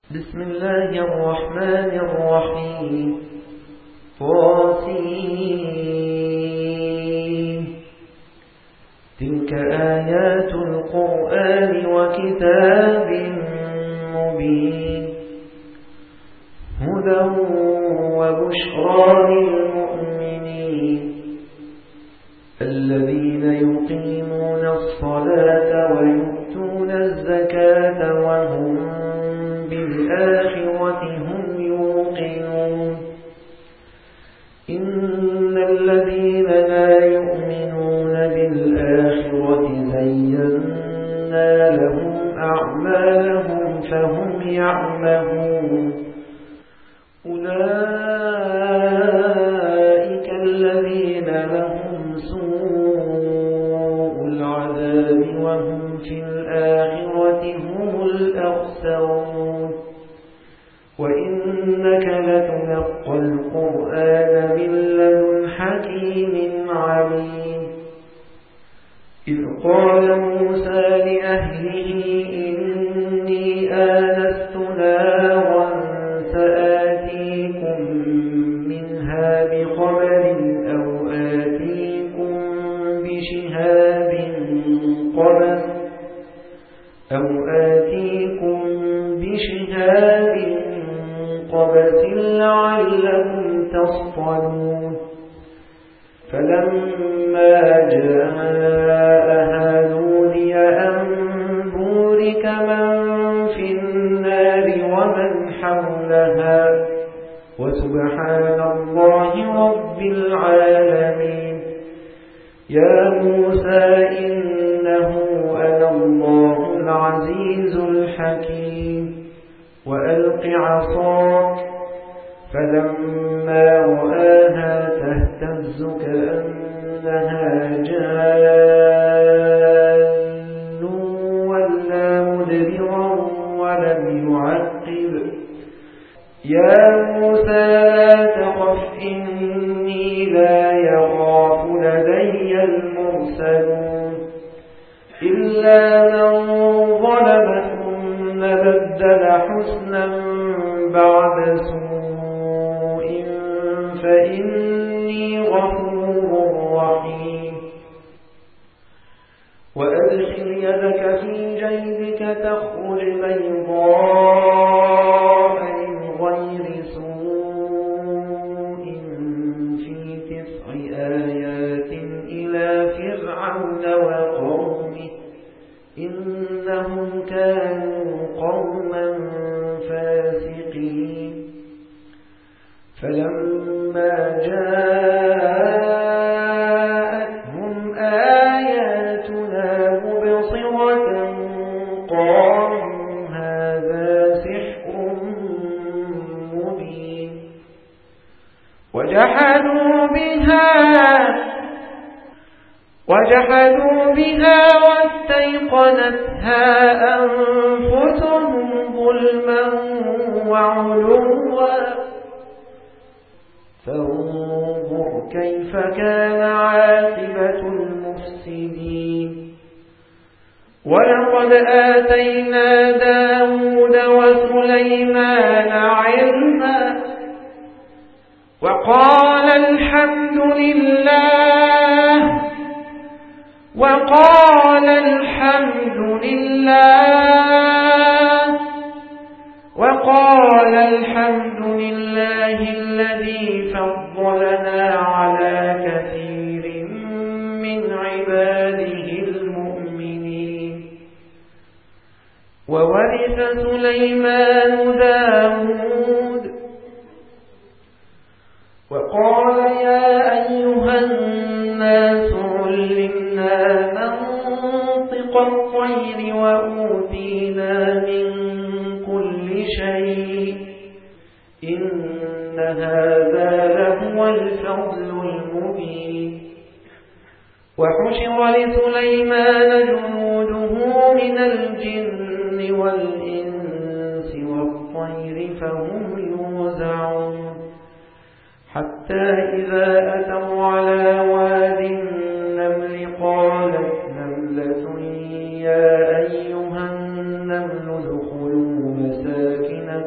بسم الله الرحمن الرحيم. طاسين. تلك آيات القرآن وكتاب مبين هدى وبشرى للمؤمنين الذين يقيمون الصلاة ويؤتون الزكاة وهم بالآخرة هم يوقنون إن الذين لا يؤمنون بالآخرة زينا لهم أعمالهم فهم يعمهون أولئك الذين لهم سوء العذاب وهم في الآخرة هم الأخسرون وإنك لتلقى القرآن من لدن حكيم عليم إذ قال موسى لأهله إني آنست نارا سآتيكم منها بخبر أو آتيكم بشهاب قبس لعلكم تصطلون فلما جاءها نودي أن بورك من في النار ومن حولها وسبحان الله رب العالمين يا موسى إنه أنا الله العزيز الحكيم وألق عصاك فلما رآها تهتز كأنها جان ولا مدبرا ولم يعقب يا موسى لا تخف إني لا يخاف لدي المرسلون إلا من ظلم ثم بدل حسنا بعد سوء فإني غفور رحيم وأدخل يدك في جيبك تخرج بيضاء من غير سوء في 9 آيات إلى فرعون وقومه إنهم كانوا قوما فاسقين فلما جاءتهم آياتنا مبصرة قالوا هذا سحر مبين وجحدوا بها واستيقنتها أنفسهم ظلما وعلوا فانظر كيف كان عاقبة المفسدين ولقد آتينا داود وسليمان علما وقال الحمد لله الذي فضلنا على كثير من عباده المؤمنين وورث سليمان داود وقال يا أيها الناس علمنا منطق الطير وأوتينا من كل شيء إن هذا لهو الفضل المبين وحشر لسليمان جنوده من الجن والإنس والطير فهم يوزعون حتى إذا أتوا على واد النمل قالت نملة يا أيها النمل ادخلوا مساكنكم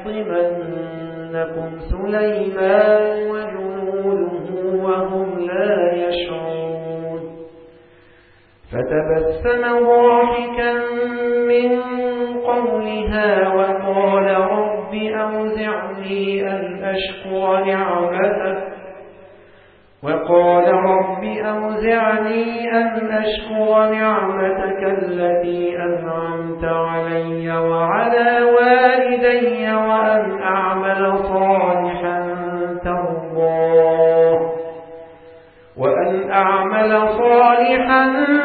ليحطمنكم سليمان وجنوده وهم لا يشعرون فتبسم ضاحكا من قولها وقال رب أوزعني أن أشكر نعمتك التي أنعمت علي وعلى والدي وأن أعمل صالحا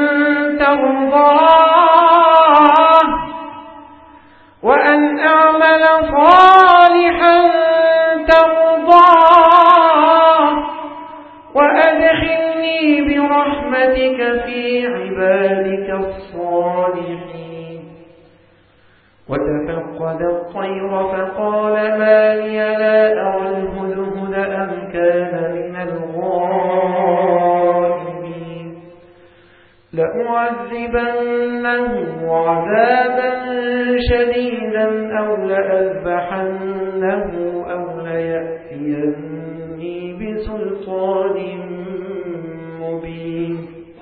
ترضاه وأدخلني برحمتك في عبادك الصالحين وتفقد الطير فقال ما لي لا أرى الهدهد أم كان من الغائبين لأعذبنه عذابا شديدا أو لأذبحنه أو ليأتيني بسلطان مبين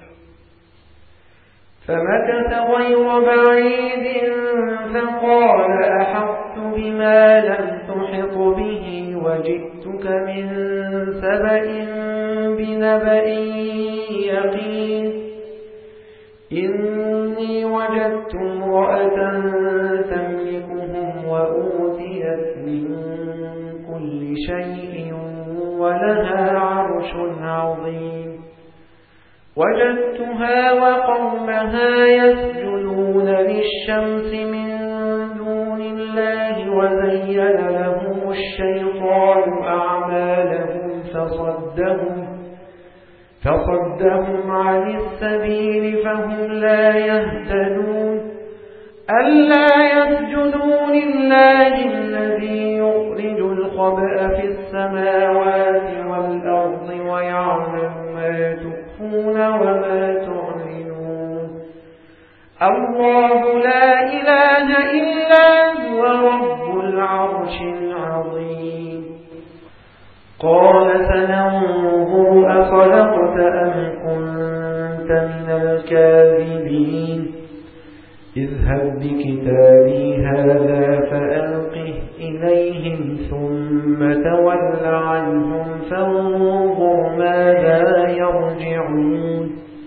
فمكث غير بعيد فقال أحطت بما لم تحط به وجئتك من سبأ بنبأ يقين إني وجدت امرأة تملكهم وأوتيت من كل شيء ولها عرش عظيم وجدتها وقومها يسجدون للشمس من دون الله وزين لهم الشيطان أعمالهم فصدهم عن السبيل فهم لا يهتدون ألا يسجدوا لله الذي يخرج الخبأ في السماوات والأرض ويعلم ما تخفون وما تعلنون الله لا إله إلا هو رب العرش العظيم قال سننظر أصدقت أم كنت من الكاذبين اذهب بكتابي هذا فألقه إليهم ثم تول عنهم فانظر ماذا يرجعون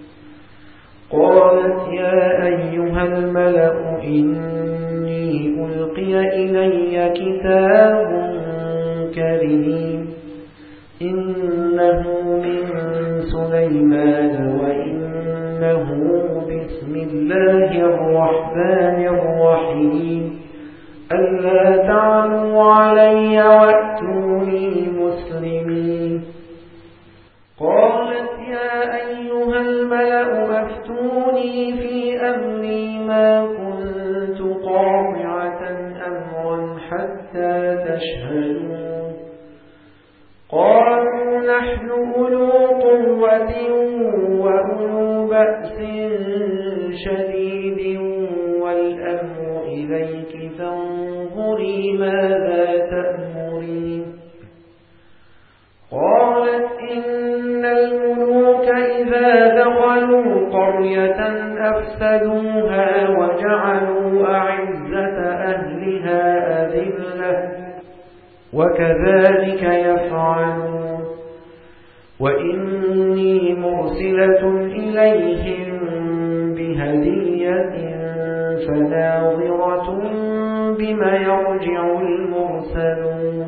قالت يا أيها الملأ إني ألقي إلي كتاب كريم إنه من سليمان وإنه بسم الله الرحمن الرحيم ألا تعلوا علي وأتوني مسلمين قالت يا أيها الملأ أفتوني في أمري ما كنت قاطعة أمرا حتى تشهدون قالوا نحن أولو قوة وأولو بأس شديد والأمر إليك فانظري ماذا تأمرين قالت إن الملوك إذا دخلوا قرية أفسدوها وجعلوا أعزة أهلها أذلة وكذلك يفعلون وإني مرسلة إليهم بهدية فناظرة بما يرجع المرسلون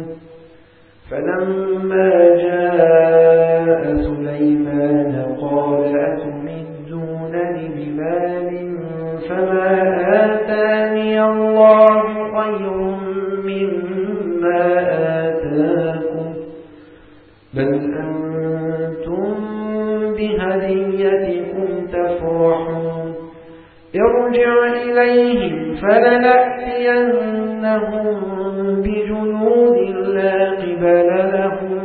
فلما جاء سليمان قال أتمدونني بمال فما آتاني الله خير مما آتاكم بل أنتم بهديتكم تفرحون ارجع إليهم فلنأتينهم بجنود لا قبل لهم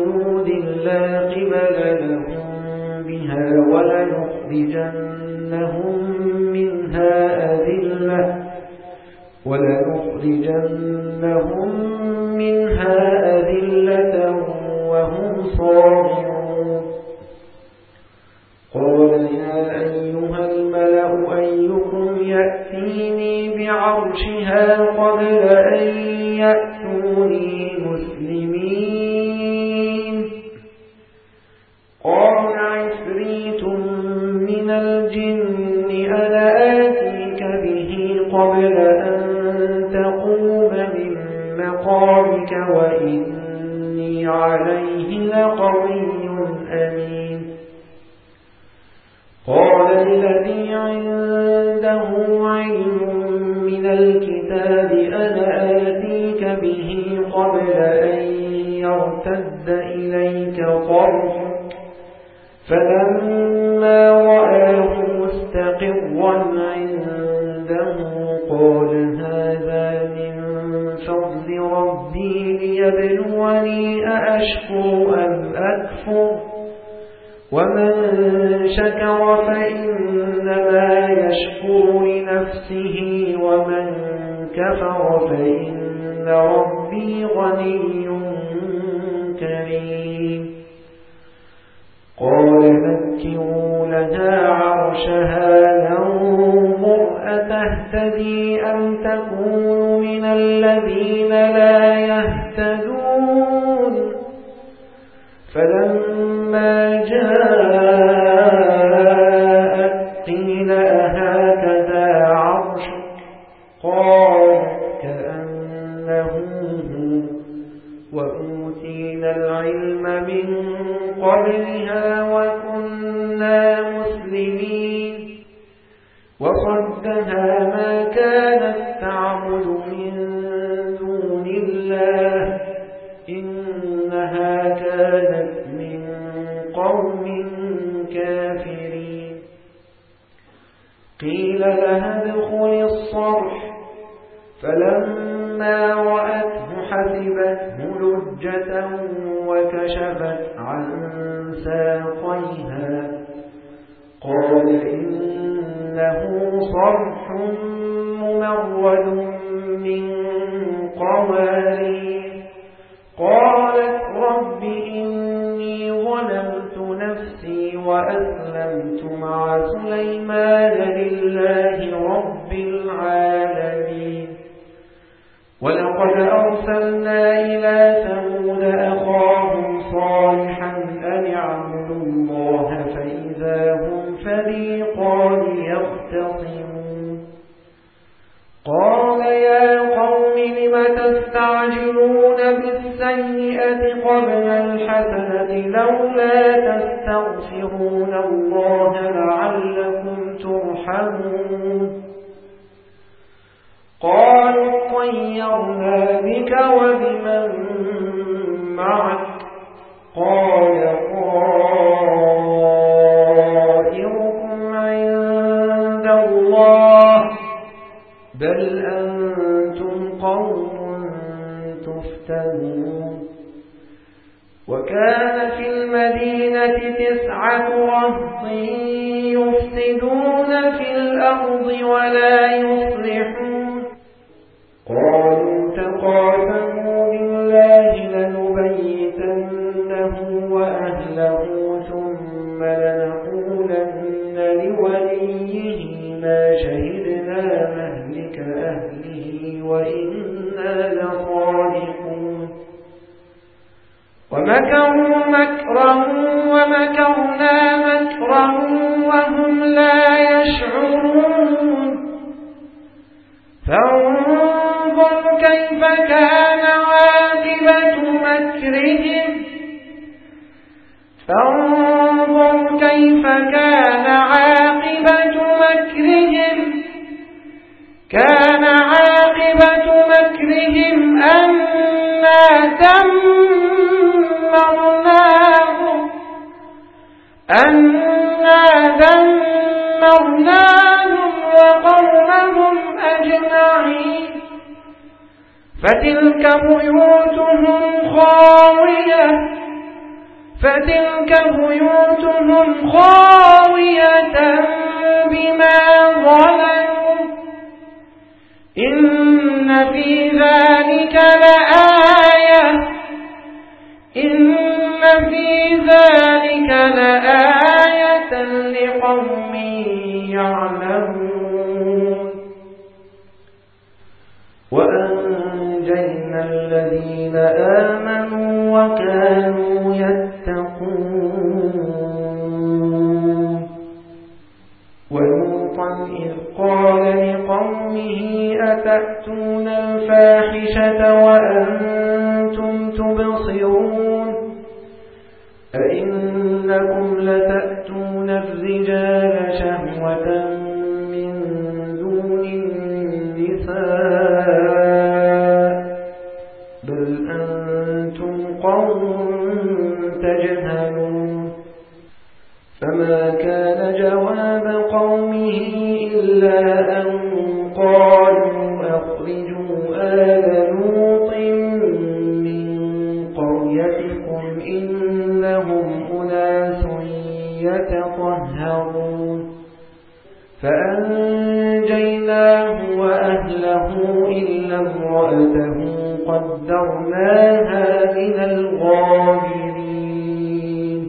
بها ولنخرجنهم لنخرجنهم منها أذلة وهم صاغرون قال يا أيها الملأ أيكم يأتيني بعرشها قبل أن يأتوني مسلمين قال عفريت من الجن أنا آتيك به قبل أن تقوم من مقامك وإني عليه لقوي أمين قال الذي عنده علم من الكتاب أنا آتيك به قبل أن يرتد إليك طرفك فلما رآه مستقرا عنده قال هذا من فضل ربي ليبلوني أأشكر أم أكفر ومن شكر فإنما يشكر لنفسه ومن كفر فإن ربي غني كريم قال نكروا لها عرشها ننظر أتهتدي أم تكون من الذين لا يهتدون فلما جاءت قيل أهكذا عرشك قال كأنه وأوتينا العلم من قبلها وكنا مسلمين وصدها ما كانت تعبد من دون الله إنها كانت من قوم كافرين قيل لها ادخل الصرح فلما رأته حسبته لجة وكشفت عن ساقيها قال إنه صرح ممرد من قوارير قالت رب إني ظلمت نفسي وأسلمت مع سليمان لله رب العالمين ولقد أرسلنا إلى ثمود أخاهم صالحا أن اعبدوا الله فإذا هم فريقان يختصمون قال يا قوم لم تستعجلون بالسيئة قبل الحسنة لولا تستغفرون الله لعلكم ترحمون قالوا طيرنا بك وبمن معك قال طائركم عند الله بل أنتم قوم تفتنون وكان في المدينة 9 رهط يفسدون في الأرض ولا يصلحون قالوا تقاسموا بالله لنبيتنه وأهله ثم لنقولن لوليه ما شهدنا مهلك أهله وإنا لصادقون ومكروا مكرا ومكرنا مكرا وهم لا يشعرون فانظر كيف كان عاقبة مكرهم كان عاقبة مكرهم أنا دمرناهم وقومهم أجمعين فتلك بيوتهم خاوية بما ظلموا إن في لآية لقوم يعلمون وأنجينا الذين آمنوا وكانوا يتقون ولوطا إذ قال لقومه أتأتون الفاحشة وأنتم تبصرون أئنكم لتأتون الرجال شهوة من دون النساء بل أنتم قوم تجهلون فما كان جواب قومه إلا أن قالوا أخرجوا آل لوط من قريتكم إنهم أناس يتطهرون فأنجيناه وأهله إلا امرأته قدرناها من الغابرين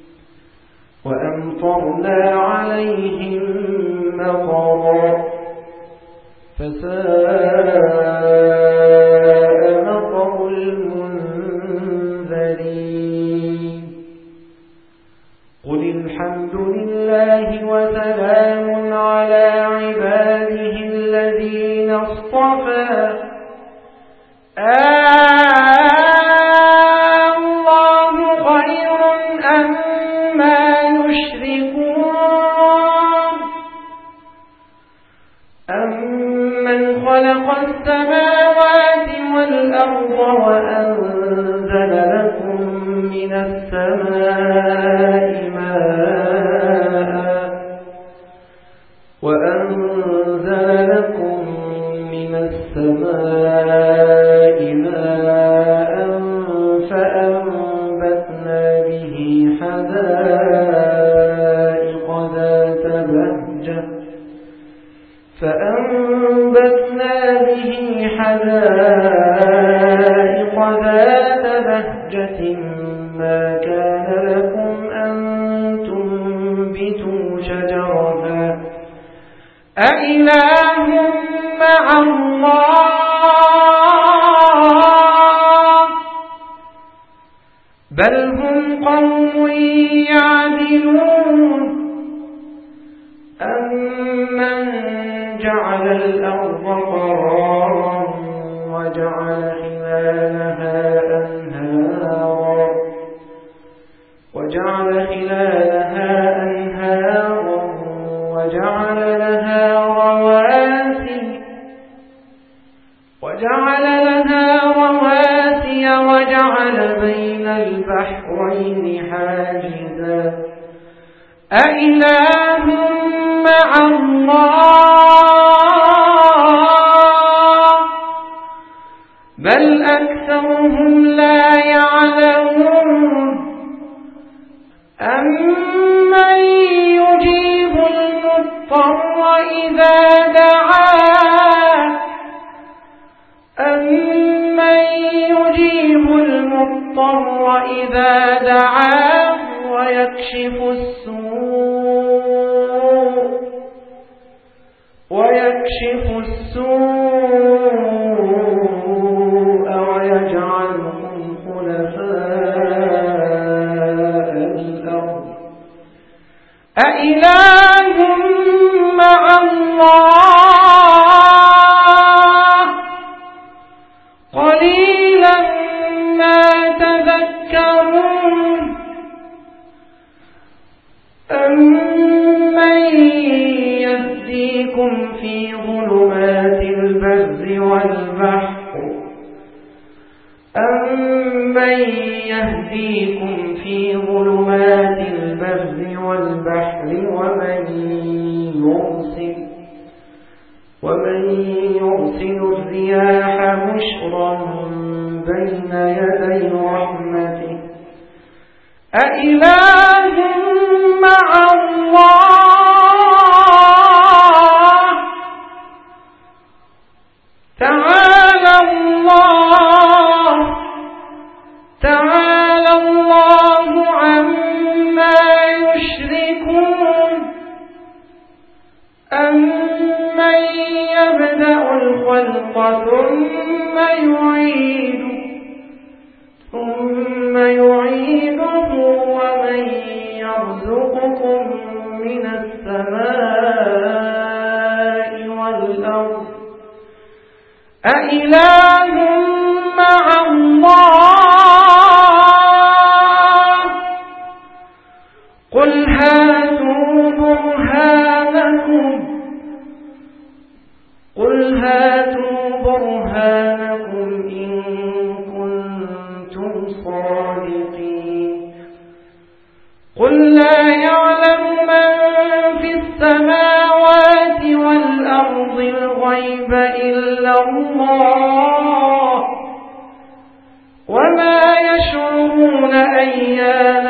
وأمطرنا عليهم مطرا فساء مطر المنذرين قل الحمد لله وسلام على عباده الذين اصطفى الله خير أما يشركون أمن خلق السماوات والأرض وأنزل لكم من السماء ماء فأنبتنا به حدائق ذات بهجة ما كان لكم أن تنبتوا شجرها أإله مع الله بل هم قوم يعدلون أمن جعل الأرض قرارا وجعل خلالها أنهارا وجعل لها رواسي وجعل بين البحرين حاجزا أإله مع الله بل أكثرهم لا يعلمون أمن يجيب المضطر إذا دعاه ويكشف السوء ويجعلكم خلفاء الأرض أإله مع الله قليلا ما تذكرون أمن يهديكم في ظلمات البر والبحر ومن يرسل الرياح بشرا بين يدي رحمته أإله مع الله تعالى الله عما أإله مع الله قل هاتوا برهانكم إن كنتم صادقين قل لا يعلم من في السماوات والأرض الغيب إلا الله وما يشعرون أيان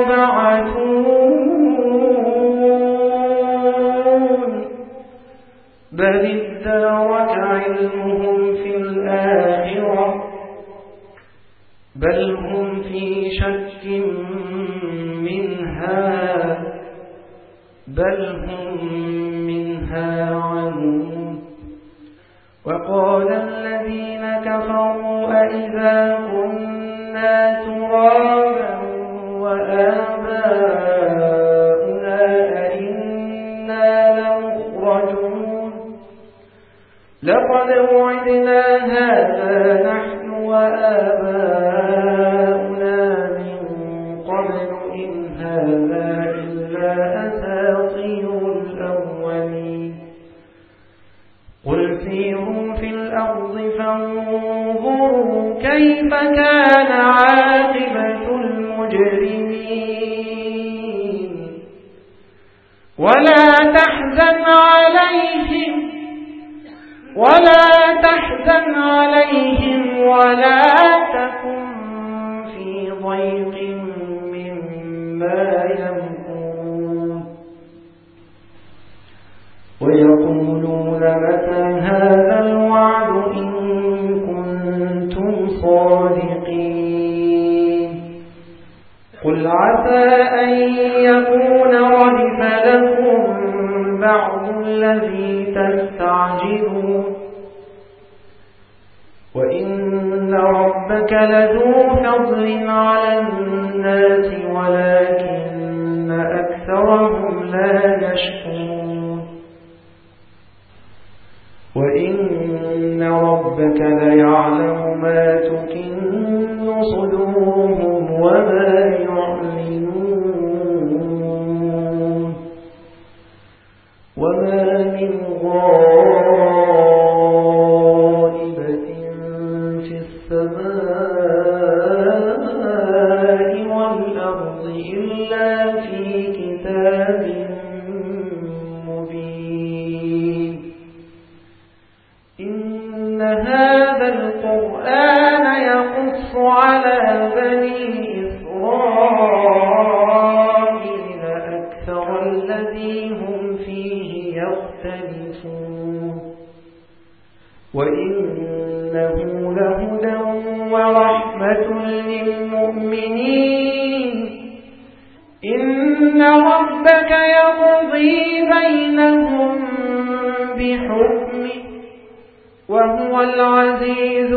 يبعثون بل ادارك علمهم في الآخرة بل هم في شك منها عمون وقال الذين كفروا أئذا كنا ترابا وآباؤنا أئنا لمخرجون لقد وعدنا هذا نحن وآباؤنا من قبل إن هذا إلا أساطير الأولين قل سيروا في الأرض فانظروا كيف كان عاقبة المجرمين ولا تحزن عليهم ولا تكن في ضيق مما يمكرون ويقولون متى هذا الوعد إن كنتم صادقين قل عسى أن يكون ردف لكم بعض الذي تستعجلون وإن ربك لذو فضل على الناس ولكن أكثرهم لا يشكرون وإن ربك ليعلم ما تكن صدورهم وما يعلنون وما من غائبة في السماء والأرض إلا في كتاب مبين إن هذا القرآن يقص على بني إسرائيل أكثر الذي هم فيه يختلفون وإنه لهدى ورحمة للمؤمنين إن ربك يقضي بينهم بحكمه وهو العزيز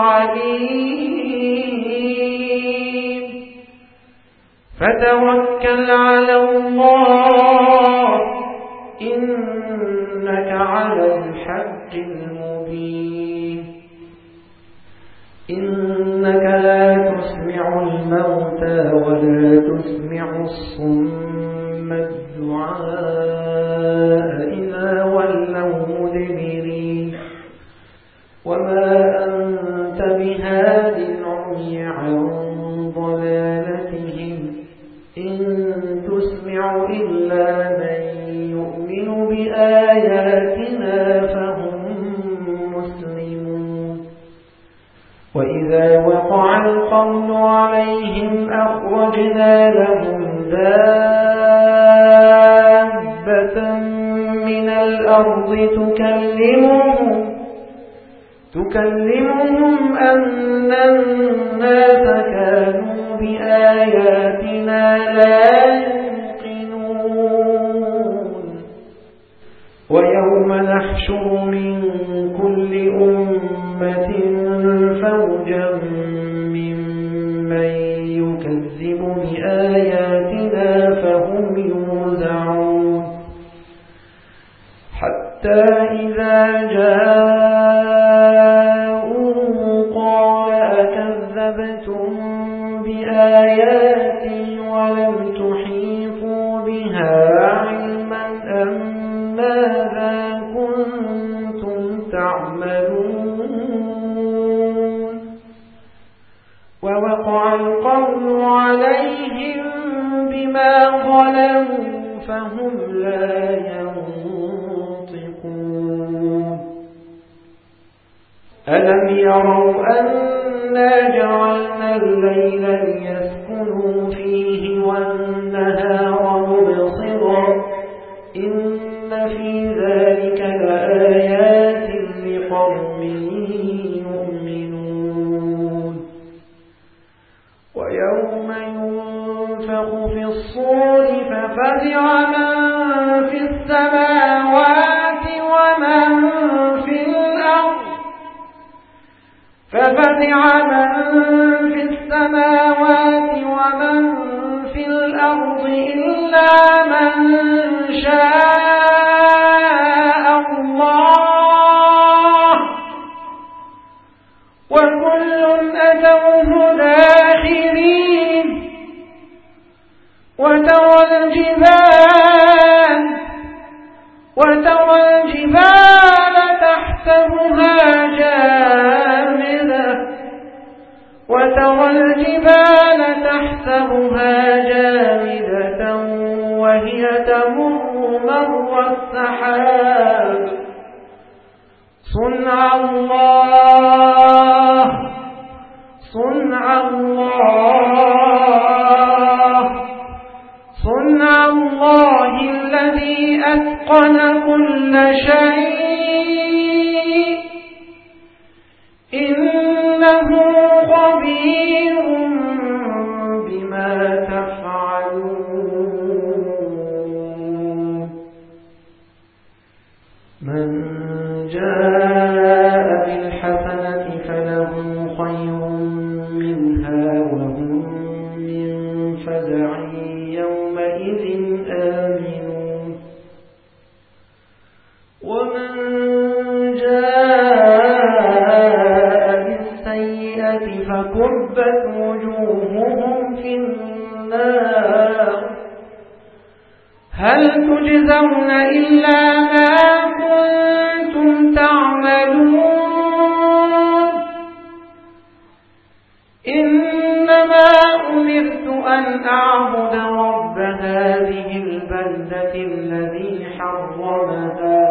العليم فتوكل على الله إنك على الحق المبين إنك لا تسمع الموتى ولا تسمع الصم الدعاء إذا ولوا مدبرين وما أنت بهاد العمي عن ضلالتهم إن تسمع إلا من يؤمن بآياتنا فهم مسلمون وإذا وقع القول عليهم أخرجنا لهم دابة من الأرض تكلمهم أن الناس كانوا بآياتنا لا يوقنون ويوم نحشر من كل أمة فوجا ممن يكذب بآياتنا فهم يوزعون حتى إذا جاءوا بآياتي ولم تحيطوا بها علما أم ماذا كنتم تعملون ووقع القول عليهم بما ظلموا فهم لا ينطقون ألم يروا أنا جعلنا الليل ليسكنوا فيه والنهار مبصرا إن في ذلك لآيات لقوم يؤمنون ويوم ينفخ في الصور ففزع من في السماوات ومن في الأرض إلا من شاء الله وكل أتوه داخرين وترى الجبال تحسبها جامدة وهي تمر مر السحاب صنع الله الذي أتقن كل شيء إنه خبير بما تفعلون من جاء بالحسنة فله خير منها وهم من فزع يومئذ آمنون ومن جاء بالسيئة فكبت وجوههم في النار هل تجزون إلا ما كنتم تعملون إنما أمرت أن أعبد رب هذه البلدة الذي حرمها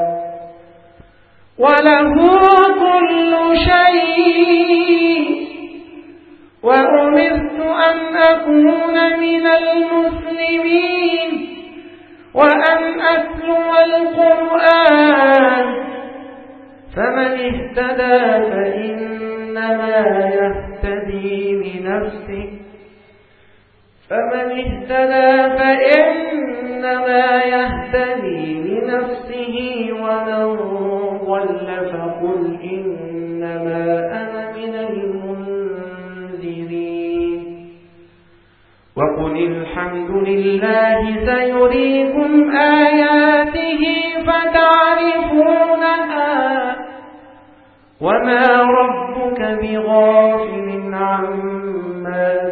وله كل شيء وأمرت أن أكون من المسلمين وأن أتلو القرآن فمن اهتدى فإنما يهتدي لنفسه ومن ضل فقل إنما أنا من المنذرين وقل الحمد لله سيريكم آياته فتعرفونها وما ربك بغافل عما